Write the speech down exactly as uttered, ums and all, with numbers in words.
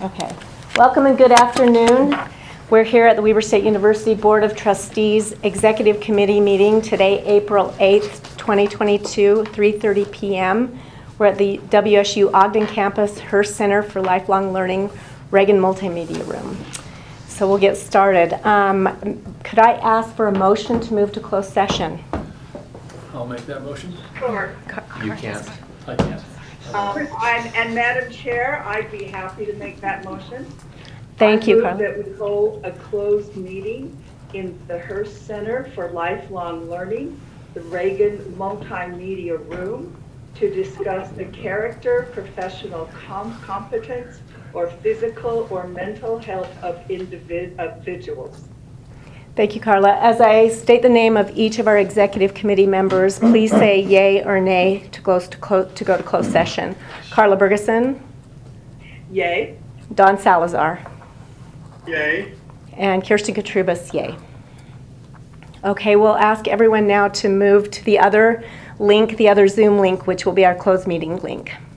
Okay. Welcome and good afternoon. We're here at the Weber State University Board of Trustees Executive Committee meeting today, April eighth, twenty twenty-two, three thirty p.m. We're at the W S U Ogden campus, Hearst Center for Lifelong Learning, Reagan Multimedia Room. So we'll get started. Um, could I ask for a motion to move to closed session? I'll make that motion. Sure. You can't. I can't. Um, and, and Madam Chair, I'd be happy to make that motion. Thank you, I move Carla. that we hold a closed meeting in the Hearst Center for Lifelong Learning, the Reagan Multimedia Room, to discuss the character, professional com- competence, or physical or mental health of individ- individuals. Thank you, Carla. As I state the name of each of our executive committee members, please say yay or nay to, close to, clo- to go to closed session. Carla Bergeson, Yay. Don Salazar, Yay. and Kirsten Katrubis, yay. Okay, we'll ask everyone now to move to the other link, the other Zoom link, which will be our closed meeting link.